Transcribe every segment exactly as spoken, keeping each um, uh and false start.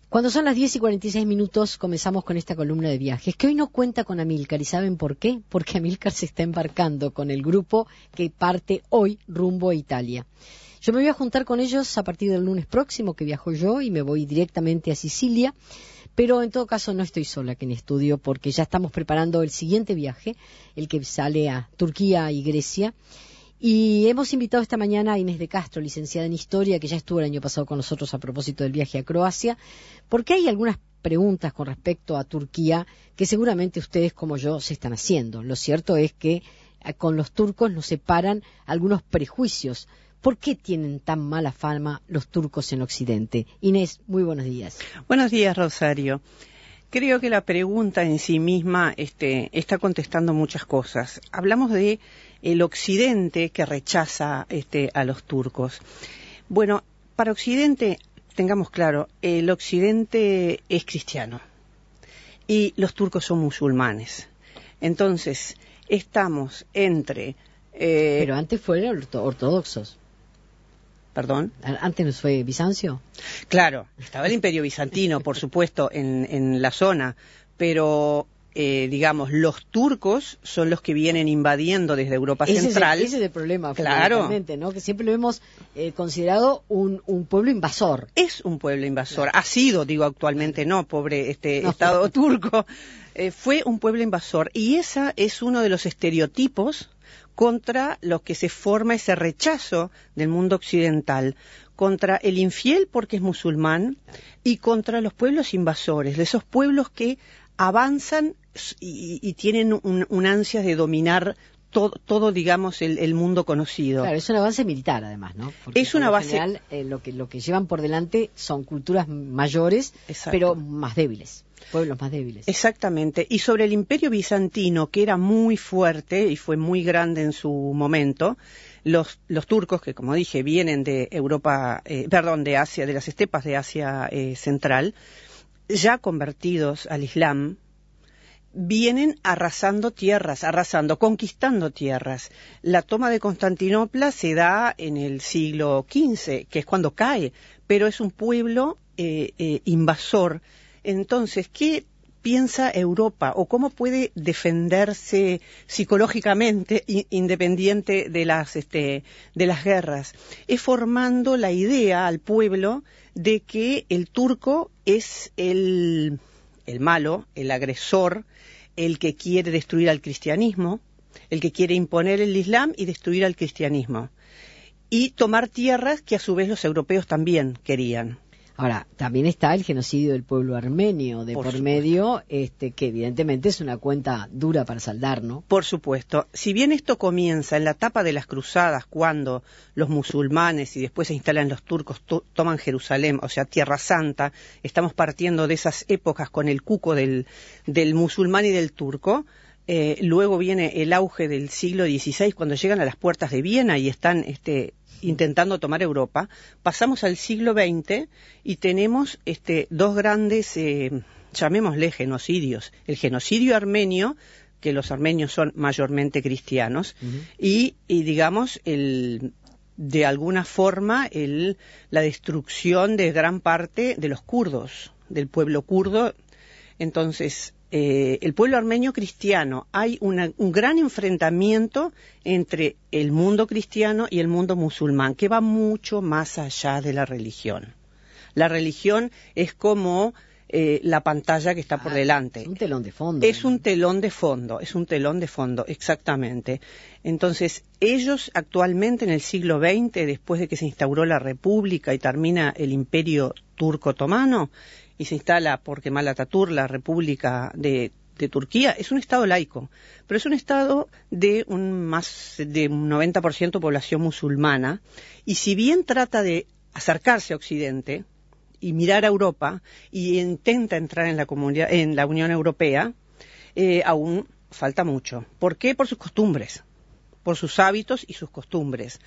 Cuando son las diez y cuarenta y seis minutos, comenzamos con esta columna de viajes, que hoy no cuenta con Amílcar. ¿Y saben por qué? Porque Amílcar se está embarcando con el grupo que parte hoy rumbo a Italia. Yo me voy a juntar con ellos a partir del lunes próximo, que viajo yo, y me voy directamente a Sicilia. Pero en todo caso no estoy sola aquí en estudio, porque ya estamos preparando el siguiente viaje, el que sale a Turquía y Grecia. Y hemos invitado esta mañana a Inés de Castro, licenciada en Historia, que ya estuvo el año pasado con nosotros a propósito del viaje a Croacia, porque hay algunas preguntas con respecto a Turquía que seguramente ustedes como yo se están haciendo. Lo cierto es que con los turcos nos separan algunos prejuicios. ¿Por qué tienen tan mala fama los turcos en Occidente? Inés, muy buenos días. Buenos días, Rosario. Creo que la pregunta en sí misma este, está contestando muchas cosas. Hablamos de el Occidente que rechaza este, a los turcos. Bueno, para Occidente, tengamos claro, el Occidente es cristiano y los turcos son musulmanes. Entonces, estamos entre... Eh, Pero antes fueron ortodoxos. ¿Perdón? ¿Antes no fue Bizancio? Claro, estaba el Imperio Bizantino, por supuesto, en, en la zona, pero, eh, digamos, los turcos son los que vienen invadiendo desde Europa ese Central. Es el, ese es el problema, claro, ¿no? Que siempre lo hemos eh, considerado un, un pueblo invasor. Es un pueblo invasor, claro. Ha sido, digo, actualmente no, pobre este no, Estado no. turco, eh, fue un pueblo invasor, y esa es uno de los estereotipos contra los que se forma ese rechazo del mundo occidental, contra el infiel porque es musulmán y contra los pueblos invasores, esos pueblos que avanzan y, y tienen un, un ansia de dominar todo, todo digamos, el, el mundo conocido. Claro, es un avance militar además, ¿no? Porque es una base... general, eh, lo que lo que llevan por delante son culturas mayores, exacto, pero más débiles. Pueblos más débiles. Exactamente. Y sobre el Imperio Bizantino, que era muy fuerte y fue muy grande en su momento, los, los turcos, que como dije, vienen de Europa, eh, perdón, de Asia, de las estepas de Asia eh, Central, ya convertidos al Islam, vienen arrasando tierras, arrasando, conquistando tierras. La toma de Constantinopla se da en el siglo quince, que es cuando cae, pero es un pueblo eh, eh, invasor. Entonces, ¿qué piensa Europa o cómo puede defenderse psicológicamente independiente de las, este, de las guerras? Es formando la idea al pueblo de que el turco es el, el malo, el agresor, el que quiere destruir al cristianismo, el que quiere imponer el Islam y destruir al cristianismo, y tomar tierras que a su vez los europeos también querían. Ahora, también está el genocidio del pueblo armenio de por, por medio, este, que evidentemente es una cuenta dura para saldar, ¿no? Por supuesto. Si bien esto comienza en la etapa de las cruzadas, cuando los musulmanes y después se instalan los turcos, to toman Jerusalén, o sea, Tierra Santa, estamos partiendo de esas épocas con el cuco del, del musulmán y del turco. Eh, luego viene el auge del siglo dieciséis, cuando llegan a las puertas de Viena y están... este intentando tomar Europa. Pasamos al siglo veinte y tenemos este, dos grandes, eh, llamémosle genocidios. El genocidio armenio, que los armenios son mayormente cristianos, uh-huh. y, y digamos, el, de alguna forma, el, la destrucción de gran parte de los kurdos, del pueblo kurdo. Entonces, Eh, el pueblo armenio cristiano, hay una, un gran enfrentamiento entre el mundo cristiano y el mundo musulmán, que va mucho más allá de la religión. La religión es como eh, la pantalla que está ah, por delante. Es un telón de fondo. Es un telón de fondo, es un telón de fondo, exactamente. Entonces, ellos actualmente en el siglo veinte, después de que se instauró la República y termina el Imperio Turco Otomano, y se instala por Kemal Atatürk la República de, de Turquía, es un Estado laico, pero es un Estado de un más de un noventa por ciento población musulmana, y si bien trata de acercarse a Occidente y mirar a Europa, y intenta entrar en la, comunidad, en la Unión Europea, eh, aún falta mucho. ¿Por qué? Por sus costumbres, por sus hábitos y sus costumbres,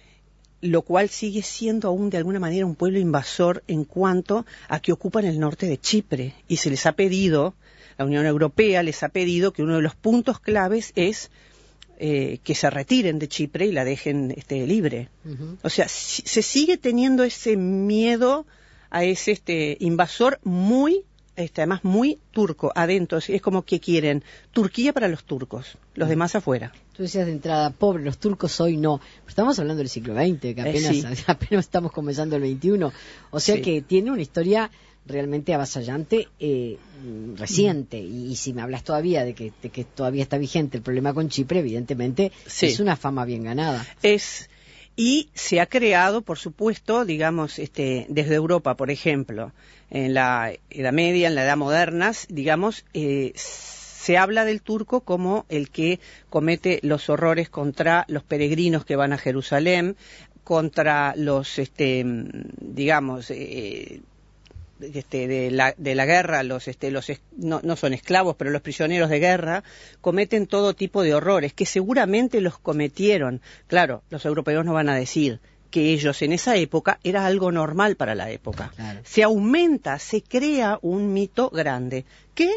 lo cual sigue siendo aún de alguna manera un pueblo invasor en cuanto a que ocupan el norte de Chipre, y se les ha pedido, la Unión Europea les ha pedido que uno de los puntos claves es eh, que se retiren de Chipre y la dejen este, libre. Uh-huh. O sea, si, se sigue teniendo ese miedo a ese este, invasor muy, este, además muy turco, adentro. Es como que quieren Turquía para los turcos, los demás afuera. Tú decías de entrada, pobre, los turcos hoy no. Pero estamos hablando del siglo veinte, que apenas, eh, sí. apenas estamos comenzando el veintiuno. O sea sí. que tiene una historia realmente avasallante, eh, reciente. Y, y si me hablas todavía de que, de que todavía está vigente el problema con Chipre, evidentemente sí. es una fama bien ganada. Es... Y se ha creado, por supuesto, digamos, este, desde Europa, por ejemplo, en la Edad Media, en la Edad Moderna, digamos, eh, se habla del turco como el que comete los horrores contra los peregrinos que van a Jerusalén, contra los, este, digamos, eh, Este, de, la, de la guerra, los, este, los no, no son esclavos, pero los prisioneros de guerra cometen todo tipo de horrores, que seguramente los cometieron. Claro, los europeos no van a decir que ellos en esa época era algo normal para la época. Claro. Se aumenta, se crea un mito grande, que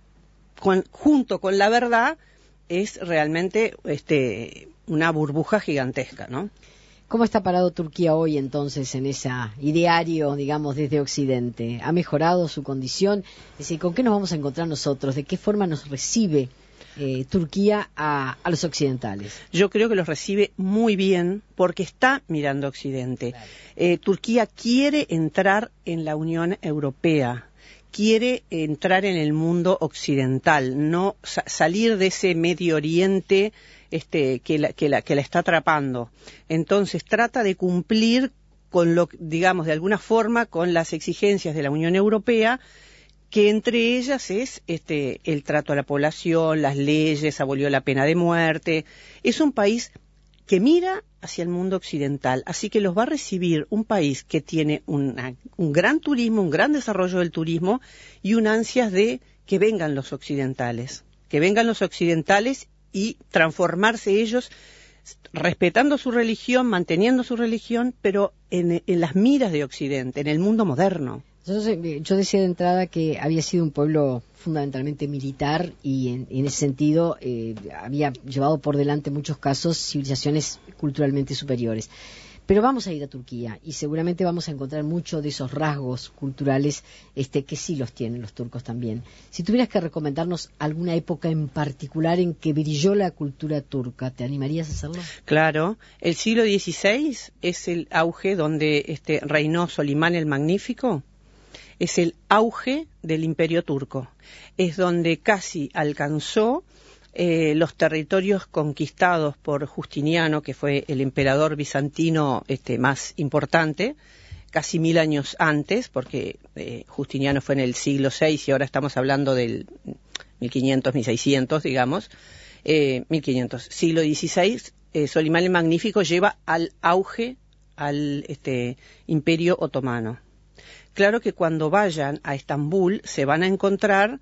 con, junto con la verdad es realmente este, una burbuja gigantesca, ¿no? ¿Cómo está parado Turquía hoy entonces en ese ideario, digamos, desde Occidente? ¿Ha mejorado su condición? Es decir, ¿con qué nos vamos a encontrar nosotros? ¿De qué forma nos recibe eh, Turquía a, a los occidentales? Yo creo que los recibe muy bien porque está mirando Occidente. Claro. Eh, Turquía quiere entrar en la Unión Europea. Quiere entrar en el mundo occidental, no sa- salir de ese Medio Oriente este, que, la, que, la, que la está atrapando. Entonces trata de cumplir con lo, digamos, de alguna forma, con las exigencias de la Unión Europea, que entre ellas es este, el trato a la población, las leyes, abolió la pena de muerte. Es un país que mira hacia el mundo occidental, así que los va a recibir un país que tiene una, un gran turismo, un gran desarrollo del turismo y un ansias de que vengan los occidentales, que vengan los occidentales y transformarse ellos respetando su religión, manteniendo su religión, pero en, en las miras de Occidente, en el mundo moderno. Yo, yo decía de entrada que había sido un pueblo fundamentalmente militar y en, en ese sentido eh, había llevado por delante en muchos casos civilizaciones culturalmente superiores. Pero vamos a ir a Turquía y seguramente vamos a encontrar muchos de esos rasgos culturales este, que sí los tienen los turcos también. Si tuvieras que recomendarnos alguna época en particular en que brilló la cultura turca, ¿te animarías a hacerlo? Claro, el siglo dieciséis es el auge donde este, reinó Solimán el Magnífico. Es el auge del Imperio Turco. Es donde casi alcanzó eh, los territorios conquistados por Justiniano, que fue el emperador bizantino este, más importante, casi mil años antes, porque eh, Justiniano fue en el siglo seis y ahora estamos hablando del mil quinientos, mil seiscientos, digamos, eh, mil quinientos. Siglo dieciséis, eh, Solimán el Magnífico lleva al auge al este, Imperio Otomano. Claro que cuando vayan a Estambul se van a encontrar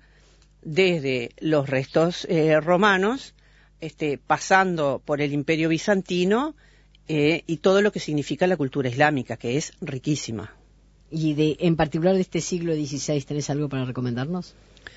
desde los restos eh, romanos, este, pasando por el Imperio Bizantino eh, y todo lo que significa la cultura islámica, que es riquísima. ¿Y de, en particular de este siglo dieciséis tenés algo para recomendarnos?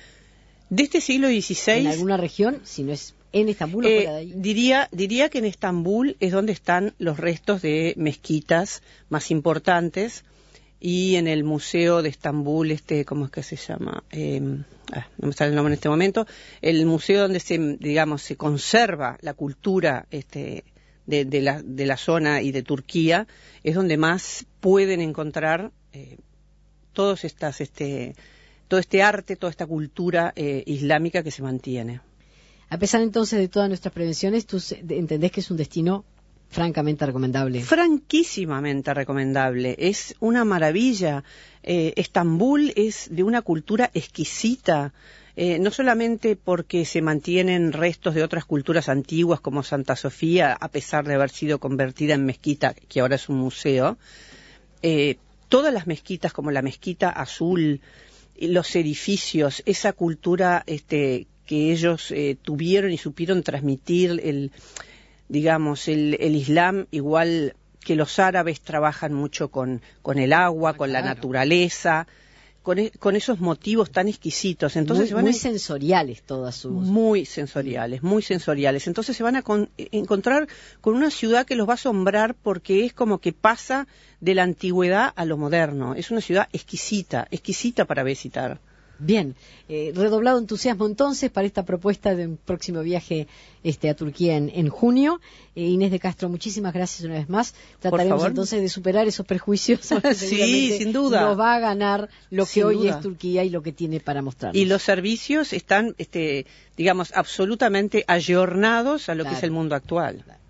De este siglo dieciséis... ¿En alguna región? Si no es en Estambul o eh, fuera de ahí. Diría, diría que en Estambul es donde están los restos de mezquitas más importantes. Y en el Museo de Estambul, este, ¿cómo es que se llama? Eh, ah, no me sale el nombre en este momento. El museo donde se, digamos, se conserva la cultura este, de, de, la, de la zona y de Turquía, es donde más pueden encontrar eh, todos estas, este, todo este arte, toda esta cultura eh, islámica que se mantiene. A pesar entonces de todas nuestras prevenciones, ¿tú entendés que es un destino francamente recomendable? Franquísimamente recomendable. Es una maravilla. Eh, Estambul es de una cultura exquisita, eh, no solamente porque se mantienen restos de otras culturas antiguas como Santa Sofía, a pesar de haber sido convertida en mezquita, que ahora es un museo. Eh, todas las mezquitas, como la Mezquita Azul, los edificios, esa cultura este, que ellos eh, tuvieron y supieron transmitir, el digamos, el, el Islam, igual que los árabes, trabajan mucho con, con el agua, ah, con claro. la naturaleza, con, e, con esos motivos tan exquisitos. Entonces muy, se van muy a, sensoriales todas sus... Muy sensoriales, muy sensoriales. Entonces se van a con, encontrar con una ciudad que los va a asombrar porque es como que pasa de la antigüedad a lo moderno. Es una ciudad exquisita, exquisita para visitar. Bien, eh, redoblado entusiasmo entonces para esta propuesta de un próximo viaje este, a Turquía en, en junio. Eh, Inés de Castro, muchísimas gracias una vez más. Trataremos entonces de superar esos prejuicios. Sí, sin duda. Nos va a ganar lo que sin hoy duda. es Turquía y lo que tiene para mostrarnos. Y los servicios están, este, digamos, absolutamente ayornados a lo claro. que es el mundo actual. Claro.